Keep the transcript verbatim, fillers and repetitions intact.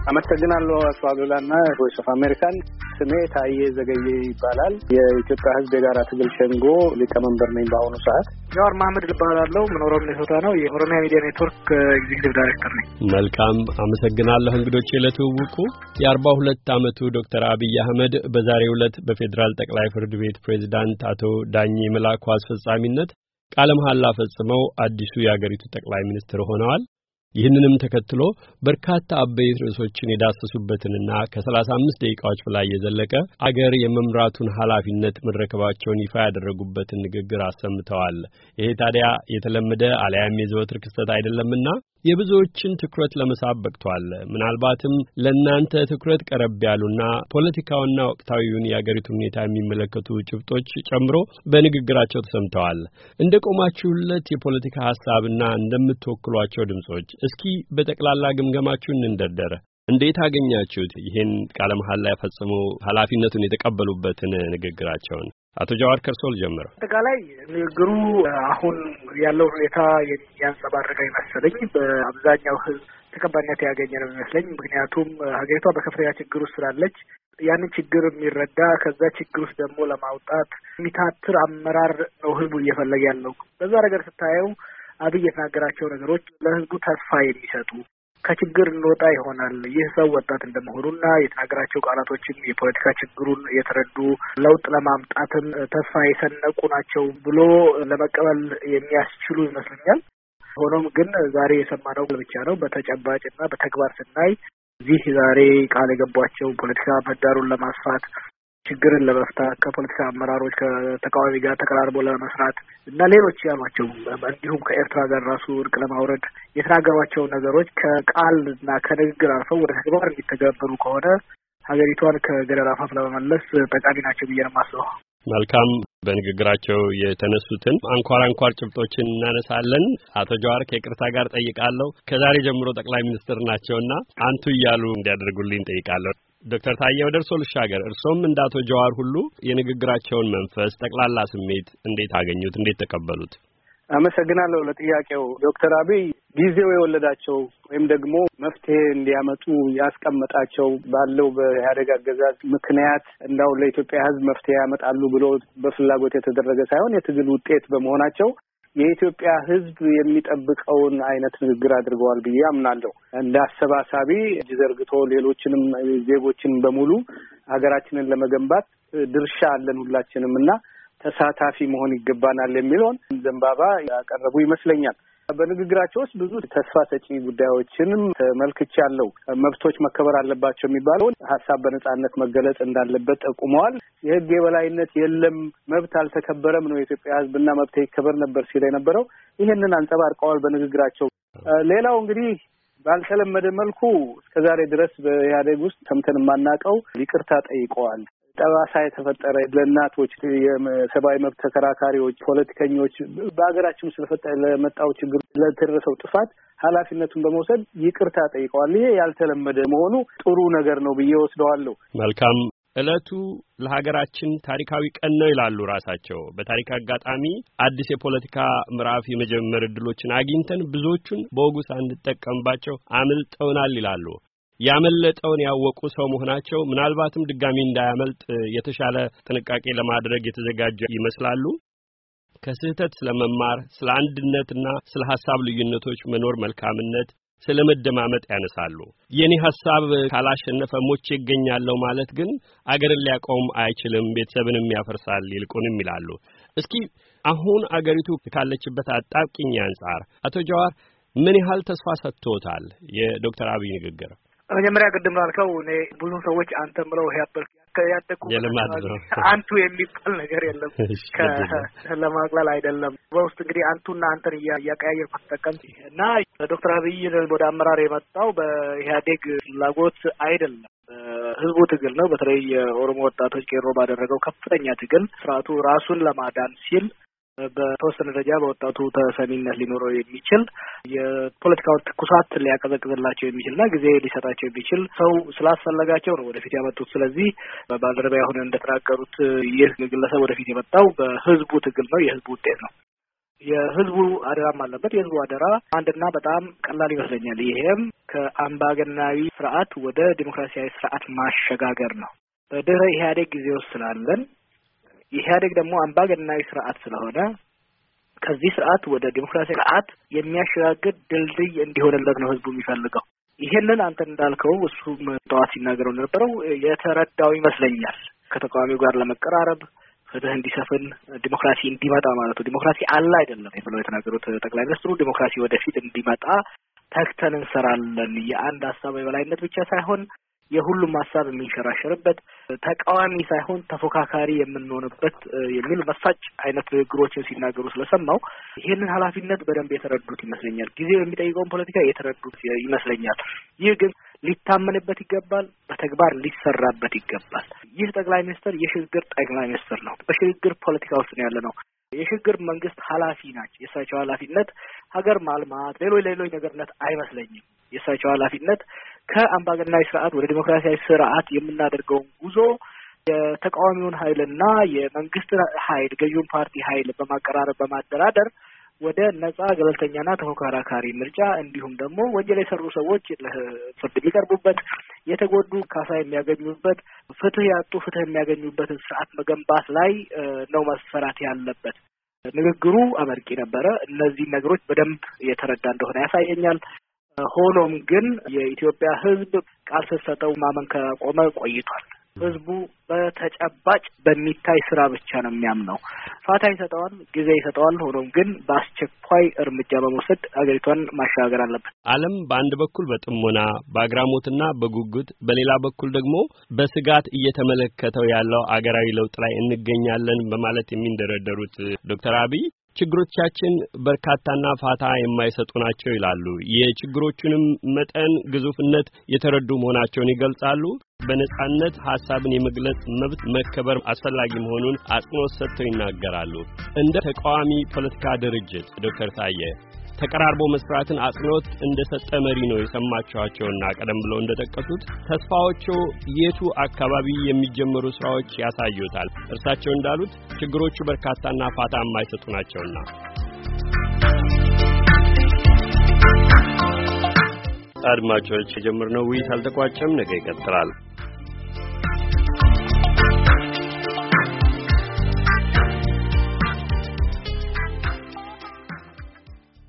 አመሰግናለሁ አቶ አሉላና ቮይስ ኦፍ አሜሪካን። ስሜ ታዬ ዘገየ ይባላል። የኢትዮጵያ ሕዝብ የጋራ ትግል ሸንጎ ሊቀመንበር ነኝ በአሁኑ ሰዓት። ጃዋር መሐመድ እባላለሁ። የምኖረው ሚኒሶታ ነው። የኦሮሚያ ሚዲያ ኔትወርክ ኤግዚኪዩቲቭ ዳይሬክተር ነኝ። መልካም አመሰግናለሁ እንግዶቼ ለትውውቁ። የአርባ ሁለት ዓመቱ ዶክተር አብይ አህመድ በዛሬው ዕለት በፌዴራል ጠቅላይ ፍርድ ቤት ፕሬዝዳንት አቶ ዳኜ መላኩ አስፈጻሚነት ቃለ መሐላ ፈጽመው አዲሱ የአገሪቱ ጠቅላይ ሚኒስትር ሆነዋል። ይህንንም ተከትሎ በርካታ አበይት ርዕሶችን የዳሰሱበትንና ከሰላሳ አምስት ደቂቃዎች በላይ የዘለቀ አገር የመምራቱን ኃላፊነት መረከባቸውን ይፋ ያደረጉበትን ንግግር አሰምተዋል። ይሄ ታዲያ የተለመደ አልያም የዘወትር ክስተት አይደለምና የብዙዎችን ትኩረት ለመሳብ በቅቷል። ምናልባትም ለእናንተ ትኩረት ቀረብ ያሉና ፖለቲካውና ወቅታዊውን የአገሪቱ ሁኔታ የሚመለከቱ ጭብጦች ጨምሮ በንግግራቸው ተሰምተዋል። እንደ ቆማችሁለት የፖለቲካ ሐሳብና እንደምትወክሏቸው ድምጾች እስኪ በጠቅላላ ግምገማችሁን እንደርደረ። እንዴት አገኛችሁት ይሄን ቃለ መሐላ ያፈጸሙ ኃላፊነቱን የተቀበሉበትን ንግግራቸውን? አቶ ጃዋር ከርሶል ጀምሩ። አጠቃላይ ንግግሩ አሁን ያለው ሁኔታ የሚያንጸባርቅ ይመስለኝ በአብዛኛው ሕዝብ ተቀባይነት ያገኘ ነው የሚመስለኝ። ምክንያቱም ሀገሪቷ በከፍተኛ ችግር ውስጥ ስላለች ያንን ችግር የሚረዳ ከዛ ችግር ውስጥ ደግሞ ለማውጣት የሚታትር አመራር ነው ሕዝቡ እየፈለገ ያለው። በዛ ነገር ስታየው አብይ የተናገራቸው ነገሮች ለሕዝቡ ተስፋ የሚሰጡ ከችግር እንወጣ ይሆናል። ይህ ሰው ወጣት እንደመሆኑና የተናገራቸው ቃላቶችም የፖለቲካ ችግሩን የተረዱ ለውጥ ለማምጣትም ተስፋ የሰነቁ ናቸው ብሎ ለመቀበል የሚያስችሉ ይመስለኛል። ሆኖም ግን ዛሬ የሰማነው ብቻ ነው። በተጨባጭና በተግባር ስናይ እዚህ ዛሬ ቃል የገቧቸው ፖለቲካ ምህዳሩን ለማስፋት ችግርን ለመፍታት ከፖለቲካ አመራሮች ከተቃዋሚ ጋር ተቀራርቦ ለመስራት እና ሌሎች ያሏቸው እንዲሁም ከኤርትራ ጋር ራሱ እርቅ ለማውረድ የተናገሯቸው ነገሮች ከቃል እና ከንግግር አልፈው ወደ ተግባር እንዲተገበሩ ከሆነ ሀገሪቷን ከገደል አፋፍ ለመመለስ ጠቃሚ ናቸው ብዬ ነው የማስበው። መልካም። በንግግራቸው የተነሱትን አንኳር አንኳር ጭብጦችን እናነሳለን። አቶ ጃዋር ከይቅርታ ጋር ጠይቃለሁ። ከዛሬ ጀምሮ ጠቅላይ ሚኒስትር ናቸውና አንቱ እያሉ እንዲያደርጉልኝ ጠይቃለሁ። ዶክተር ታዬ ወደ እርሶ ልሻገር። እርሶም እንደ አቶ ጃዋር ሁሉ የንግግራቸውን መንፈስ ጠቅላላ ስሜት እንዴት አገኙት? እንዴት ተቀበሉት? አመሰግናለሁ ለጥያቄው። ዶክተር አብይ ጊዜው የወለዳቸው ወይም ደግሞ መፍትሄ እንዲያመጡ ያስቀመጣቸው ባለው በኢህአዴግ አገዛዝ ምክንያት እንዳው ለኢትዮጵያ ሕዝብ መፍትሄ ያመጣሉ ብሎ በፍላጎት የተደረገ ሳይሆን የትግል ውጤት በመሆናቸው የኢትዮጵያ ሕዝብ የሚጠብቀውን አይነት ንግግር አድርገዋል ብዬ አምናለሁ። እንደ አሰባሳቢ እጅ ዘርግቶ ሌሎችንም ዜጎችን በሙሉ ሀገራችንን ለመገንባት ድርሻ አለን ሁላችንም እና ተሳታፊ መሆን ይገባናል የሚለውን ዘንባባ ያቀረቡ ይመስለኛል። በንግግራቸው ውስጥ ብዙ ተስፋ ሰጪ ጉዳዮችንም ተመልክቻለሁ። መብቶች መከበር አለባቸው የሚባለውን ሀሳብ በነጻነት መገለጽ እንዳለበት ጠቁመዋል። የህግ የበላይነት የለም፣ መብት አልተከበረም ነው የኢትዮጵያ ህዝብና መብት ይከበር ነበር ሲል የነበረው። ይህንን አንጸባርቀዋል በንግግራቸው። ሌላው እንግዲህ ባልተለመደ መልኩ እስከዛሬ ድረስ በኢህአዴግ ውስጥ ሰምተን የማናውቀው ይቅርታ ጠይቀዋል። ጠባሳ የተፈጠረ ለእናቶች፣ የሰብአዊ መብት ተከራካሪዎች፣ ፖለቲከኞች በሀገራችን ስለፈጠረ ለመጣው ችግር ለተደረሰው ጥፋት ኃላፊነቱን በመውሰድ ይቅርታ ጠይቀዋል። ይሄ ያልተለመደ መሆኑ ጥሩ ነገር ነው ብዬ ወስደዋለሁ። መልካም። ዕለቱ ለሀገራችን ታሪካዊ ቀን ነው ይላሉ ራሳቸው። በታሪክ አጋጣሚ አዲስ የፖለቲካ ምዕራፍ የመጀመር እድሎችን አግኝተን ብዙዎቹን በወጉ ሳንጠቀምባቸው አምልጠውናል ይላሉ። ያመለጠውን ያወቁ ሰው መሆናቸው ምናልባትም ድጋሚ እንዳያመልጥ የተሻለ ጥንቃቄ ለማድረግ የተዘጋጀ ይመስላሉ። ከስህተት ስለመማር፣ ስለ አንድነትና ስለ ሐሳብ ልዩነቶች መኖር መልካምነት፣ ስለ መደማመጥ ያነሳሉ። የኔ ሐሳብ ካላሸነፈ ሞቼ ይገኛለሁ ማለት ግን አገርን ሊያቆም አይችልም፣ ቤተሰብንም ያፈርሳል ይልቁንም ይላሉ። እስኪ አሁን አገሪቱ ካለችበት አጣብቂኝ አንጻር አቶ ጃዋር ምን ያህል ተስፋ ሰጥቶታል የዶክተር አብይ ንግግር? መጀመሪያ ቅድም ላልከው እኔ ብዙ ሰዎች አንተ ምለው ያበል ያደቁ አንቱ የሚባል ነገር የለም። ለማቅለል አይደለም። በውስጥ እንግዲህ አንቱና አንተን እያቀያየርኩ ተጠቀም እና ዶክተር አብይ ወደ አመራር የመጣው በኢህአዴግ ፍላጎት አይደለም፣ ህዝቡ ትግል ነው። በተለይ የኦሮሞ ወጣቶች ቄሮ ባደረገው ከፍተኛ ትግል ስርዓቱ ራሱን ለማዳን ሲል በተወሰነ ደረጃ በወጣቱ ተሰሚነት ሊኖረው የሚችል የፖለቲካውን ትኩሳት ሊያቀዘቅዝላቸው የሚችልና ጊዜ ሊሰጣቸው የሚችል ሰው ስላስፈለጋቸው ነው ወደፊት ያመጡት። ስለዚህ ባልደረባ አሁን እንደተናገሩት ይህ ግለሰብ ወደፊት የመጣው በህዝቡ ትግል ነው፣ የህዝቡ ውጤት ነው። የህዝቡ አደራም አለበት። የህዝቡ አደራ አንድና በጣም ቀላል ይመስለኛል። ይሄም ከአምባገነናዊ ስርዓት ወደ ዲሞክራሲያዊ ስርዓት ማሸጋገር ነው። በድህረ ኢህአዴግ ጊዜ ውስጥ ስላለን ኢህአዴግ ደግሞ አምባገነናዊ ስርዓት ስለሆነ ከዚህ ስርዓት ወደ ዲሞክራሲያዊ ስርዓት የሚያሸጋግር ድልድይ እንዲሆንለት ነው ህዝቡ የሚፈልገው። ይሄንን አንተ እንዳልከው እሱም ጠዋት ሲናገረው እንደነበረው የተረዳው ይመስለኛል። ከተቃዋሚው ጋር ለመቀራረብ ፍትህ እንዲሰፍን ዲሞክራሲ እንዲመጣ ማለት ነው። ዲሞክራሲ አለ አይደለም ብለው የተናገሩት ጠቅላይ ሚኒስትሩ ዲሞክራሲ ወደፊት እንዲመጣ ተግተን እንሰራለን። የአንድ ሀሳብ የበላይነት ብቻ ሳይሆን የሁሉም ሀሳብ የሚንሸራሸርበት ተቃዋሚ ሳይሆን ተፎካካሪ የምንሆንበት የሚል መሳጭ አይነት ንግግሮችን ሲናገሩ ስለሰማው ይሄንን ኃላፊነት በደንብ የተረዱት ይመስለኛል። ጊዜው የሚጠይቀውን ፖለቲካ የተረዱት ይመስለኛል። ይህ ግን ሊታመንበት ይገባል፣ በተግባር ሊሰራበት ይገባል። ይህ ጠቅላይ ሚኒስትር የሽግግር ጠቅላይ ሚኒስትር ነው። በሽግግር ፖለቲካ ውስጥ ነው ያለ ነው። የሽግግር መንግስት ኃላፊ ናቸው። የእሳቸው ኃላፊነት ሀገር ማልማት፣ ሌሎች ሌሎች ነገርነት አይመስለኝም። የእሳቸው ኃላፊነት ከአምባገነናዊ ስርዓት ወደ ዲሞክራሲያዊ ስርዓት የምናደርገውን ጉዞ የተቃዋሚውን ኃይልና የመንግስት ኃይል ገዢውን ፓርቲ ኃይል በማቀራረብ በማደራደር ወደ ነጻ ገለልተኛና ተፎካካሪ ምርጫ እንዲሁም ደግሞ ወንጀል የሰሩ ሰዎች ለፍርድ የሚቀርቡበት፣ የተጎዱ ካሳ የሚያገኙበት፣ ፍትህ ያጡ ፍትህ የሚያገኙበትን ስርዓት መገንባት ላይ ነው መሰራት ያለበት። ንግግሩ አመርቂ ነበረ። እነዚህ ነገሮች በደንብ የተረዳ እንደሆነ ያሳየኛል። ሆኖም ግን የኢትዮጵያ ሕዝብ ቃል ስትሰጠው ማመን ከቆመ ቆይቷል። ህዝቡ በተጨባጭ በሚታይ ስራ ብቻ ነው የሚያምነው። ፋታ ይሰጠዋል፣ ጊዜ ይሰጠዋል። ሆኖም ግን በአስቸኳይ እርምጃ በመውሰድ አገሪቷን ማሻገር አለበት። ዓለም በአንድ በኩል በጥሞና በአግራሞትና በጉጉት በሌላ በኩል ደግሞ በስጋት እየተመለከተው ያለው አገራዊ ለውጥ ላይ እንገኛለን በማለት የሚንደረደሩት ዶክተር አብይ ችግሮቻችን በርካታና ፋታ የማይሰጡ ናቸው ይላሉ። የችግሮቹንም መጠን ግዙፍነት የተረዱ መሆናቸውን ይገልጻሉ። በነጻነት ሐሳብን የመግለጽ መብት መከበር አስፈላጊ መሆኑን አጽንኦት ሰጥተው ይናገራሉ። እንደ ተቃዋሚ ፖለቲካ ድርጅት ዶክተር ታዬ ተቀራርቦ መስራትን አጽንኦት እንደሰጠ መሪ ነው የሰማችኋቸውና ቀደም ብለው እንደጠቀሱት ተስፋዎቹ የቱ አካባቢ የሚጀመሩ ስራዎች ያሳዩታል። እርሳቸው እንዳሉት ችግሮቹ በርካታና ፋታ የማይሰጡ ናቸውና። አድማጮች የጀመርነው ውይይት አልተቋጨም፣ ነገ ይቀጥላል።